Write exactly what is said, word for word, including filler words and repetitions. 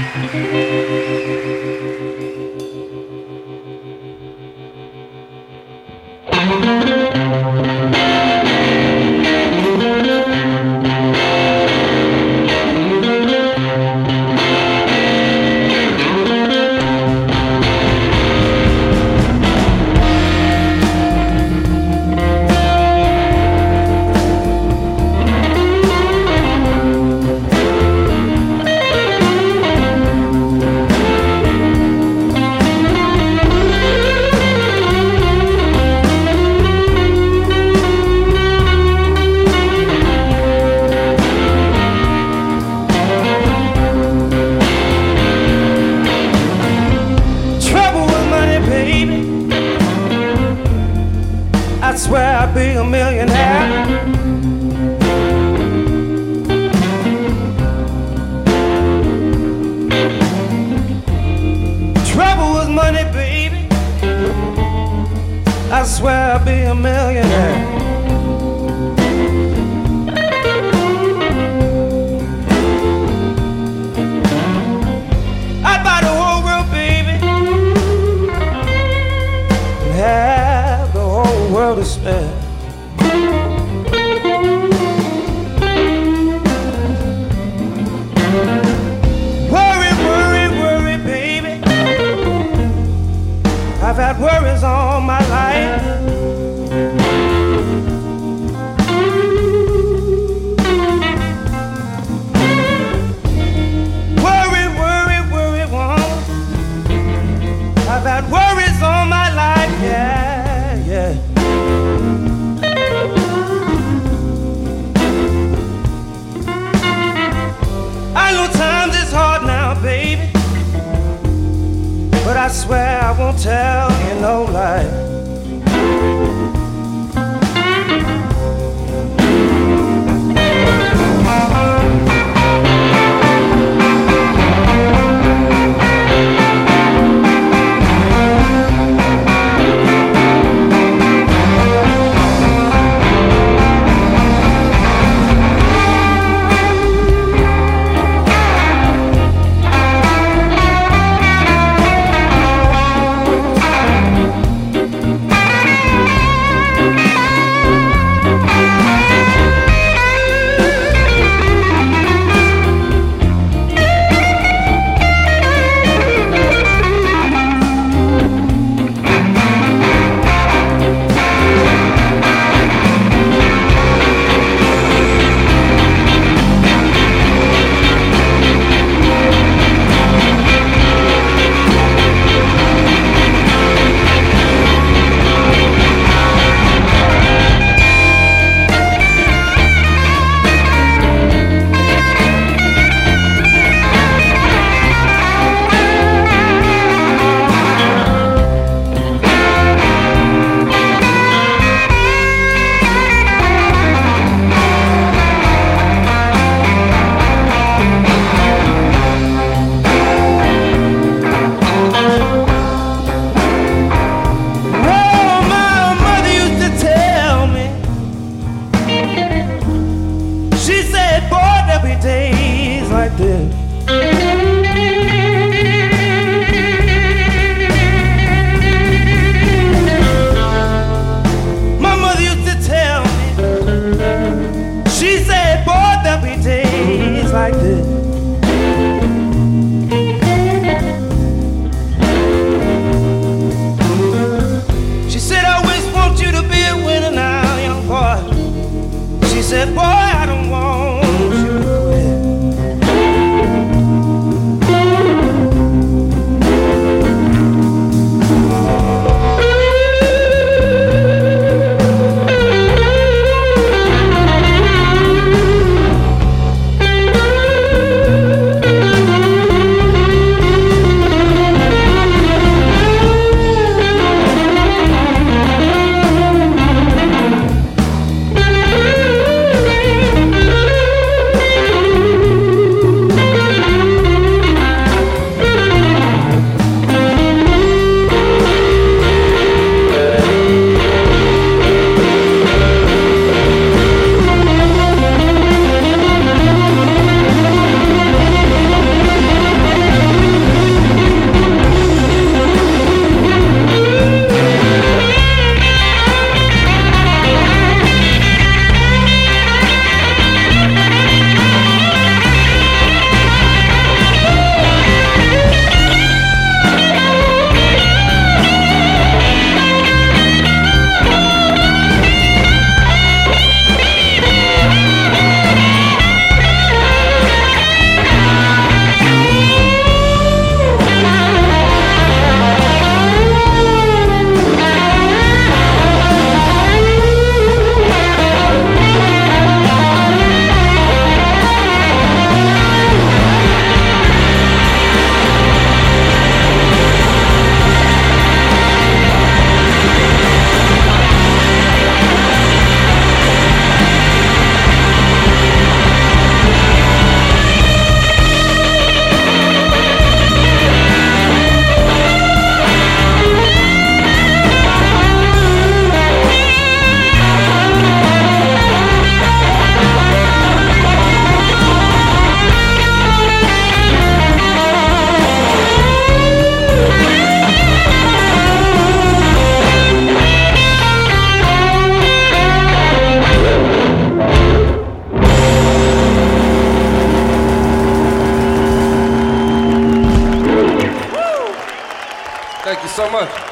I swear I'd be a millionaire. Trouble with money, baby. I swear I'd be a millionaire. I'd buy the whole world, baby, and have the whole world to spare. Worry, worry, worry, baby. I've had worries all my life. Worry, worry, worry, woman. I've had worries all my life, yeah, yeah. I know times is hard now, baby, but I swear I won't tell you no lie. Thank you so much.